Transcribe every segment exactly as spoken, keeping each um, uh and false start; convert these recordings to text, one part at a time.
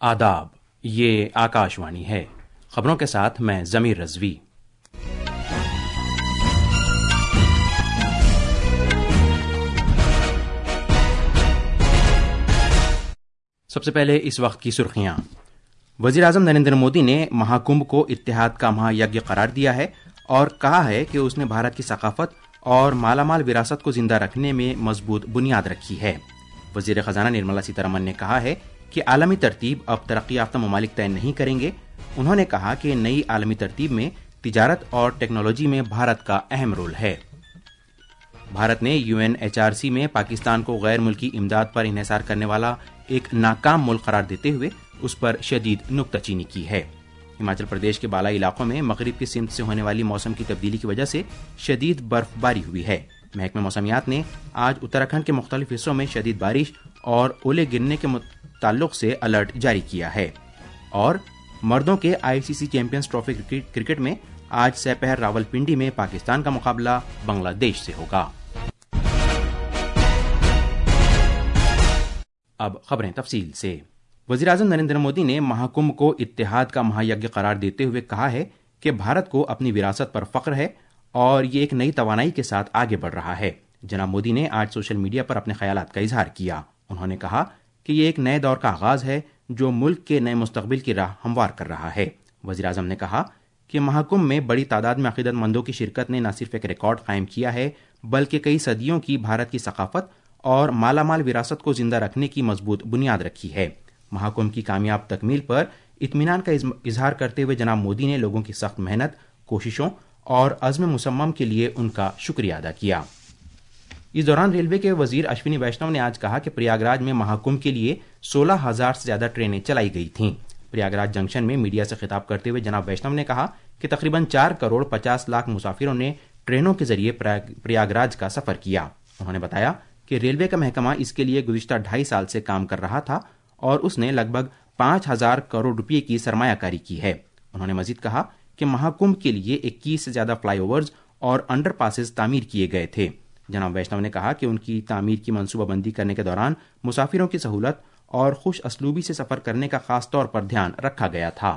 آداب، یہ آکاشوانی ہے۔ خبروں کے ساتھ میں ضمیر رضوی۔ سب سے پہلے اس وقت کی سرخیاں۔ وزیر اعظم نریندر مودی نے مہاکمبھ کو اتحاد کا مہا یجنا قرار دیا ہے اور کہا ہے کہ اس نے بھارت کی ثقافت اور مالا مال وراثت کو زندہ رکھنے میں مضبوط بنیاد رکھی ہے۔ وزیر خزانہ نرملا سیتارمن نے کہا ہے کہ عالمی ترتیب اب ترقی یافتہ ممالک طے نہیں کریں گے۔ انہوں نے کہا کہ نئی عالمی ترتیب میں تجارت اور ٹیکنالوجی میں بھارت کا اہم رول ہے۔ بھارت نے U N H R C میں پاکستان کو غیر ملکی امداد پر انحصار کرنے والا ایک ناکام ملک قرار دیتے ہوئے اس پر شدید نکتہ چینی کی ہے۔ ہماچل پردیش کے بالائی علاقوں میں مغرب کی سمت سے ہونے والی موسم کی تبدیلی کی وجہ سے شدید برف باری ہوئی ہے۔ محکمہ موسمیات نے آج اتراکھنڈ کے مختلف حصوں میں شدید بارش اور اولے گرنے کے تعلق سے الرٹ جاری کیا ہے۔ اور مردوں کے I C C Champions Trophy cricket میں آج سپہر راولپنڈی میں پاکستان کا مقابلہ بنگلہ دیش سے ہوگا۔ اب خبریں تفصیل سے۔ وزیر اعظم نریندر مودی نے مہاکمبھ کو اتحاد کا مہا یجنا قرار دیتے ہوئے کہا ہے کہ بھارت کو اپنی وراثت پر فخر ہے اور یہ ایک نئی توانائی کے ساتھ آگے بڑھ رہا ہے۔ جناب مودی نے آج سوشل میڈیا پر اپنے خیالات کا اظہار کیا۔ انہوں نے کہا کہ یہ ایک نئے دور کا آغاز ہے جو ملک کے نئے مستقبل کی راہ ہموار کر رہا ہے۔ وزیر اعظم نے کہا کہ مہاکمبھ میں بڑی تعداد میں عقیدت مندوں کی شرکت نے نہ صرف ایک ریکارڈ قائم کیا ہے بلکہ کئی صدیوں کی بھارت کی ثقافت اور مالا مال وراثت کو زندہ رکھنے کی مضبوط بنیاد رکھی ہے۔ مہاکمبھ کی کامیاب تکمیل پر اطمینان کا اظہار کرتے ہوئے جناب مودی نے لوگوں کی سخت محنت، کوششوں اور عزم مصمم کے لیے ان کا شکریہ ادا کیا۔ اس دوران ریلوے کے وزیر اشونی ویشنو نے آج کہا کہ پریاگراج میں مہاکمبھ کے لیے سولہ ہزار سے زیادہ ٹرینیں چلائی گئی تھیں۔ پریاگراج جنکشن میں میڈیا سے خطاب کرتے ہوئے جناب ویشنو نے کہا کہ تقریباً چار کروڑ پچاس لاکھ مسافروں نے ٹرینوں کے ذریعے پریاگراج کا سفر کیا۔ انہوں نے بتایا کہ ریلوے کا محکمہ اس کے لیے گزشتہ ڈھائی سال سے کام کر رہا تھا اور اس نے لگ بھگ پانچ ہزار کروڑ روپے کی سرمایہ کاری کی ہے۔ انہوں نے مزید کہا کہ مہاکمبھ کے لیے اکیس سے زیادہ فلائی اوورز اور انڈر پاسز تعمیر کیے گئے تھے۔ جناب ویشنو نے کہا کہ ان کی تعمیر کی منصوبہ بندی کرنے کے دوران مسافروں کی سہولت اور خوش اسلوبی سے سفر کرنے کا خاص طور پر دھیان رکھا گیا تھا۔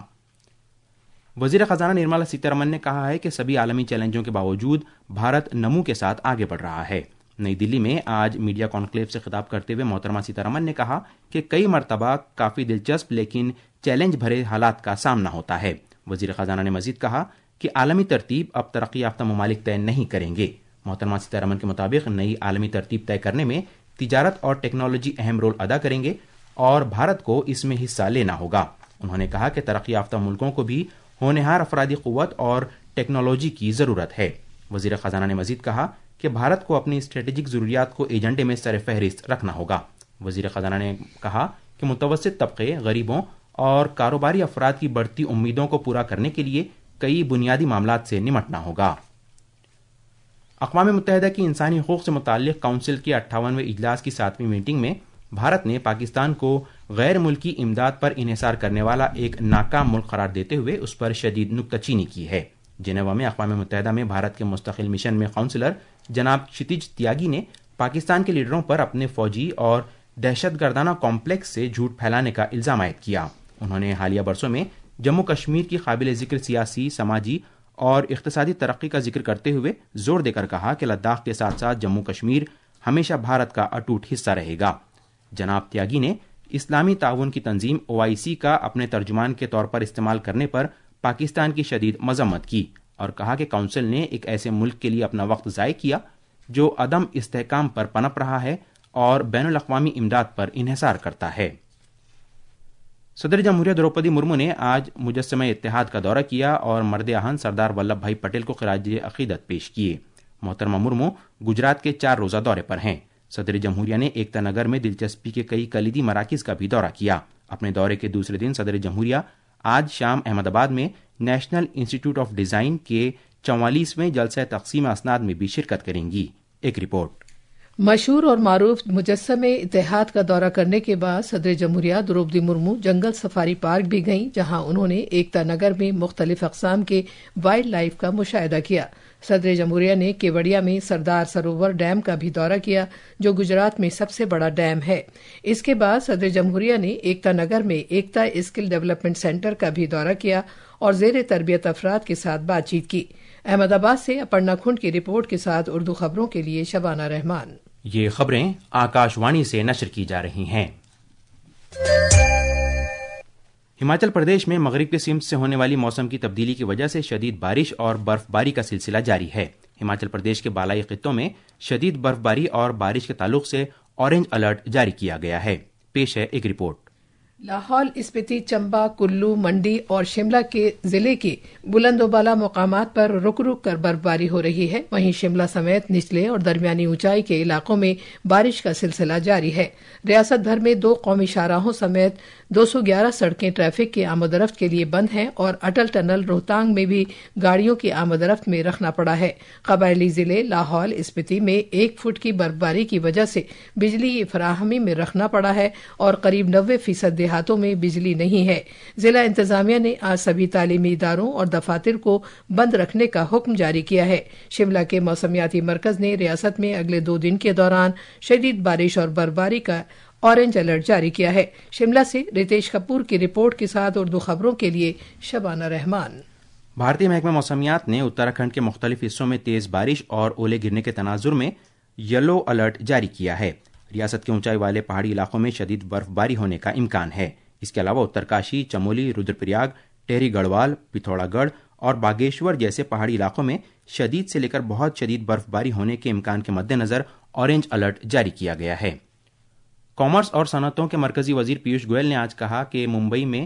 وزیر خزانہ نرملا سیتارمن نے کہا ہے کہ سبھی عالمی چیلنجوں کے باوجود بھارت نمو کے ساتھ آگے بڑھ رہا ہے۔ نئی دلی میں آج میڈیا کانکلیو سے خطاب کرتے ہوئے محترمہ سیتارمن نے کہا کہ کئی مرتبہ کافی دلچسپ لیکن چیلنج بھرے حالات کا سامنا ہوتا ہے۔ وزیر خزانہ نے مزید کہا کہ عالمی ترتیب اب ترقی یافتہ ممالک طے نہیں کریں گے۔ محترمہ سیتارمن کے مطابق نئی عالمی ترتیب طے کرنے میں تجارت اور ٹیکنالوجی اہم رول ادا کریں گے اور بھارت کو اس میں حصہ لینا ہوگا۔ انہوں نے کہا کہ ترقی یافتہ ملکوں کو بھی ہونہار افرادی قوت اور ٹیکنالوجی کی ضرورت ہے۔ وزیر خزانہ نے مزید کہا کہ بھارت کو اپنی اسٹریٹجک ضروریات کو ایجنڈے میں سر فہرست رکھنا ہوگا۔ وزیر خزانہ نے کہا کہ متوسط طبقے، غریبوں اور کاروباری افراد کی بڑھتی امیدوں کو پورا کرنے کے لیے کئی بنیادی معاملات سے نمٹنا ہوگا۔ اقوام متحدہ کی انسانی حقوق سے متعلق کونسل کے اٹھاونویں اجلاس کی ساتویں میٹنگ میں بھارت نے پاکستان کو غیر ملکی امداد پر انحصار کرنے والا ایک ناکام ملک قرار دیتے ہوئے اس پر شدید نکتہ چینی کی ہے۔ جنیوا میں اقوام متحدہ میں بھارت کے مستقل مشن میں کونسلر جناب کشتیج تیاگی نے پاکستان کے لیڈروں پر اپنے فوجی اور دہشت گردانہ کمپلیکس سے جھوٹ پھیلانے کا الزام عائد کیا۔ انہوں نے حالیہ برسوں میں جموں کشمیر کی قابل ذکر سیاسی، سماجی اور اقتصادی ترقی کا ذکر کرتے ہوئے زور دے کر کہا کہ لداخ کے ساتھ ساتھ جموں کشمیر ہمیشہ بھارت کا اٹوٹ حصہ رہے گا۔ جناب تیاگی نے اسلامی تعاون کی تنظیم او آئی سی کا اپنے ترجمان کے طور پر استعمال کرنے پر پاکستان کی شدید مذمت کی اور کہا کہ کونسل نے ایک ایسے ملک کے لیے اپنا وقت ضائع کیا جو عدم استحکام پر پنپ رہا ہے اور بین الاقوامی امداد پر انحصار کرتا ہے۔ صدر جمہوریہ دروپدی مرمو نے آج مجسمہ اتحاد کا دورہ کیا اور مرد آہن سردار ولبھ بھائی پٹیل کو خراج عقیدت پیش کیے۔ محترمہ مرمو گجرات کے چار روزہ دورے پر ہیں۔ صدر جمہوریہ نے ایکتا نگر میں دلچسپی کے کئی کلیدی مراکز کا بھی دورہ کیا۔ اپنے دورے کے دوسرے دن صدر جمہوریہ آج شام احمد آباد میں نیشنل انسٹی ٹیوٹ آف ڈیزائن کے چوالیسویں جلسہ تقسیم اسناد میں بھی شرکت کریں گی۔ ایک رپورٹ۔ مشہور اور معروف مجسمے اتحاد کا دورہ کرنے کے بعد صدر جمہوریہ دروپدی مرمو جنگل سفاری پارک بھی گئیں، جہاں انہوں نے ایکتا نگر میں مختلف اقسام کے وائلڈ لائف کا مشاہدہ کیا۔ صدر جمہوریہ نے کیوڑیا میں سردار سروور ڈیم کا بھی دورہ کیا، جو گجرات میں سب سے بڑا ڈیم ہے۔ اس کے بعد صدر جمہوریہ نے ایکتا نگر میں ایکتا اسکل ڈیولپمنٹ سینٹر کا بھی دورہ کیا اور زیر تربیت افراد کے ساتھ بات چیت کی۔ احمد آباد سے اپرنا کھنڈ کی رپورٹ کے ساتھ اردو خبروں کے لیے شبانہ رحمان۔ یہ خبریں آکاش وانی سے نشر کی جا رہی ہیں۔ ہماچل پردیش میں مغرب کے سمت سے ہونے والی موسم کی تبدیلی کی وجہ سے شدید بارش اور برف باری کا سلسلہ جاری ہے۔ ہماچل پردیش کے بالائی خطوں میں شدید برف باری اور بارش کے تعلق سے اورنج الرٹ جاری کیا گیا ہے۔ پیش ہے ایک رپورٹ۔ لاہور، اسپیتی، چمبا، کلو، منڈی اور شملہ کے ضلع کے بلند و بالا مقامات پر رک رک کر برف باری ہو رہی ہے، وہیں شملہ سمیت نچلے اور درمیانی اونچائی کے علاقوں میں بارش کا سلسلہ جاری ہے۔ ریاست بھر میں دو قومی شاہراہوں سمیت دو سو گیارہ سڑکیں ٹریفک کی آمد و رفت کے لیے بند ہیں اور اٹل ٹنل روہتانگ میں بھی گاڑیوں کی آمد و رفت میں رکھنا پڑا ہے۔ قبائلی ضلع لاہور، اسپیتی میں ایک فٹ کی برف باری کی وجہ سے بجلی فراہمی میں رکھنا پڑا ہے اور قریب نوے فیصد دیہاتوں میں بجلی نہیں ہے۔ ضلع انتظامیہ نے آج سبھی تعلیمی اداروں اور دفاتر کو بند رکھنے کا حکم جاری کیا ہے۔ شملہ کے موسمیاتی مرکز نے ریاست میں اگلے دو دن کے دوران شدید بارش اور برفباری کا اورنج الرٹ جاری کیا ہے۔ شملہ سے ریتیش کپور کی رپورٹ کے ساتھ اردو خبروں کے لیے شبانہ رحمان۔ بھارتی محکمہ موسمیات نے اتراکھنڈ کے مختلف حصوں میں تیز بارش اور اولے گرنے کے تناظر میں یلو الرٹ جاری کیا ہے۔ ریاست کے اونچائی والے پہاڑی علاقوں میں شدید برف باری ہونے کا امکان ہے۔ اس کے علاوہ اترکاشی، چمولی، رودر پریاگ، ٹہری گڑھوال، پتھوڑا گڑھ اور باگیشور جیسے پہاڑی علاقوں میں شدید سے لے کر بہت شدید برف باری ہونے کے امکان کے مد نظر اورنج الرٹ جاری کیا گیا ہے۔ کامرس اور صنعتوں کے مرکزی وزیر پیوش گوئل نے آج کہا کہ ممبئی میں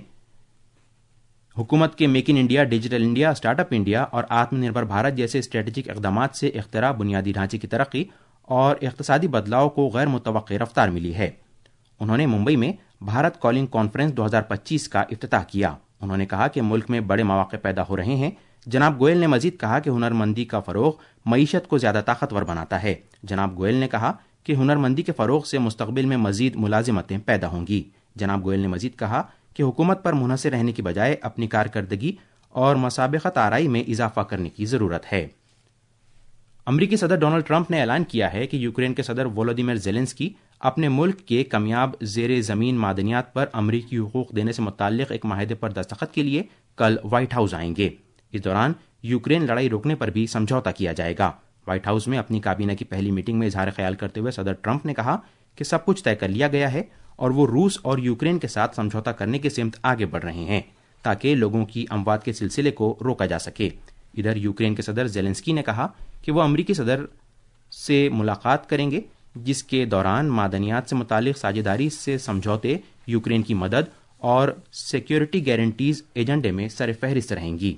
حکومت کے make in India, digital India, start up India اور آتم نربھر بھارت جیسے اسٹریٹجک اقدامات سے اختراع، بنیادی ڈھانچے کی ترقی اور اقتصادی بدلاؤ کو غیر متوقع رفتار ملی ہے۔ انہوں نے ممبئی میں بھارت کالنگ کانفرنس دو ہزار پچیس کا افتتاح کیا۔ انہوں نے کہا کہ ملک میں بڑے مواقع پیدا ہو رہے ہیں۔ جناب گوئل نے مزید کہا کہ ہنرمندی کا فروغ معیشت کو زیادہ طاقتور بناتا ہے۔ جناب گوئل نے کہا کہ ہنرمندی کے فروغ سے مستقبل میں مزید ملازمتیں پیدا ہوں گی۔ جناب گوئل نے مزید کہا کہ حکومت پر منحصر رہنے کی بجائے اپنی کارکردگی اور مسابقت آرائی میں اضافہ کرنے کی ضرورت ہے۔ امریکی صدر ڈونلڈ ٹرمپ نے اعلان کیا ہے کہ یوکرین کے صدر وولودیمیر زیلنسکی اپنے ملک کے کامیاب زیر زمین معدنیات پر امریکی حقوق دینے سے متعلق ایک معاہدے پر دستخط کے لیے کل وائٹ ہاؤس آئیں گے۔ اس دوران یوکرین لڑائی روکنے پر بھی سمجھوتا کیا جائے گا۔ وائٹ ہاؤس میں اپنی کابینہ کی پہلی میٹنگ میں اظہار خیال کرتے ہوئے صدر ٹرمپ نے کہا کہ سب کچھ طے کر لیا گیا ہے اور وہ روس اور یوکرین کے ساتھ سمجھوتا کرنے کی سمت آگے بڑھ رہے ہیں تاکہ لوگوں کی اموات کے سلسلے کو روکا جا سکے۔ ادھر یوکرین کے صدر زیلنسکی نے کہا کہ وہ امریکی صدر سے ملاقات کریں گے، جس کے دوران معدنیات سے متعلق ساجھیداری سے سمجھوتے، یوکرین کی مدد اور سیکیورٹی گارنٹیز ایجنڈے میں سر فہرست رہیں گی۔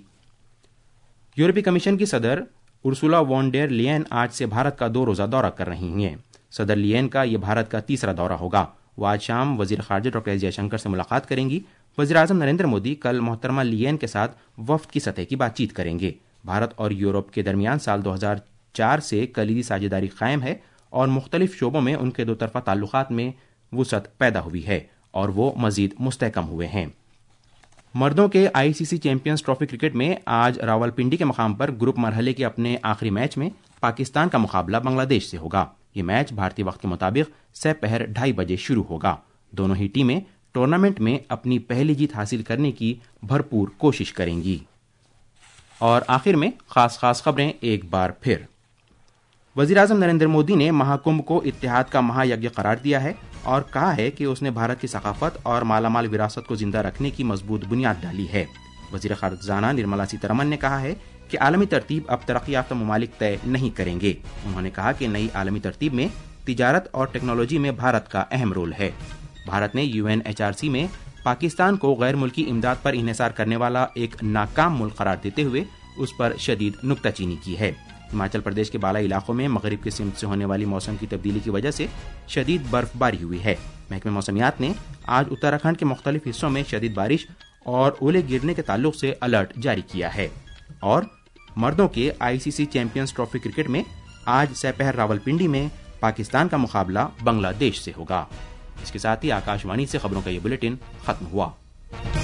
یورپی کمیشن کی صدر ارسولا وان ڈیر لیئن آج سے بھارت کا دو روزہ دورہ کر رہی ہیں۔ صدر لیئن کا یہ بھارت کا تیسرا دورہ ہوگا۔ وہ آج شام وزیر خارجہ ڈاکٹر ایس جے شنکر سے ملاقات کریں گی۔ وزیر اعظم نریندر مودی کل محترمہ لیئن کے ساتھ وفد کی سطح کی بات چیت کریں گے۔ بھارت اور یورپ کے درمیان سال دو ہزار چار سے کلیدی ساجھیداری قائم ہے اور مختلف شعبوں میں ان کے دو طرفہ تعلقات میں وسعت پیدا ہوئی ہے اور وہ مزید مستحکم ہوئے ہیں۔ مردوں کے I C C Champions Trophy cricket میں آج راولپنڈی کے مقام پر گروپ مرحلے کے اپنے آخری میچ میں پاکستان کا مقابلہ بنگلہ دیش سے ہوگا۔ یہ میچ بھارتی وقت کے مطابق سہ پہر ڈھائی بجے شروع ہوگا۔ دونوں ہی ٹیمیں ٹورنامنٹ میں اپنی پہلی جیت حاصل کرنے کی بھرپور کوشش کریں گی۔ اور آخر میں خاص خاص خبریں ایک بار پھر۔ وزیر اعظم نریندر مودی نے مہاکمبھ کو اتحاد کا مہا یجنا قرار دیا ہے اور کہا ہے کہ اس نے بھارت کی ثقافت اور مالا مال وراثت کو زندہ رکھنے کی مضبوط بنیاد ڈالی ہے۔ وزیر خزانہ نرملا سیتارمن نے کہا ہے کہ عالمی ترتیب اب ترقی یافتہ ممالک طے نہیں کریں گے۔ انہوں نے کہا کہ نئی عالمی ترتیب میں تجارت اور ٹیکنالوجی میں بھارت کا اہم رول ہے۔ بھارت نے U N H R C میں پاکستان کو غیر ملکی امداد پر انحصار کرنے والا ایک ناکام ملک قرار دیتے ہوئے اس پر شدید نکتہ چینی کی ہے۔ ہماچل پردیش کے بالائی علاقوں میں مغرب کی سمت سے ہونے والی موسم کی تبدیلی کی وجہ سے شدید برف باری ہوئی ہے۔ محکمہ موسمیات نے آج اتراکھنڈ کے مختلف حصوں میں شدید بارش اور اولے گرنے کے تعلق سے الرٹ جاری کیا ہے۔ اور مردوں کے I C C Champions Trophy cricket میں آج سہ پہر راولپنڈی میں پاکستان کا مقابلہ بنگلہ دیش سے ہوگا۔ اس کے ساتھ ہی آکاش وانی سے خبروں کا یہ بلیٹن ختم ہوا۔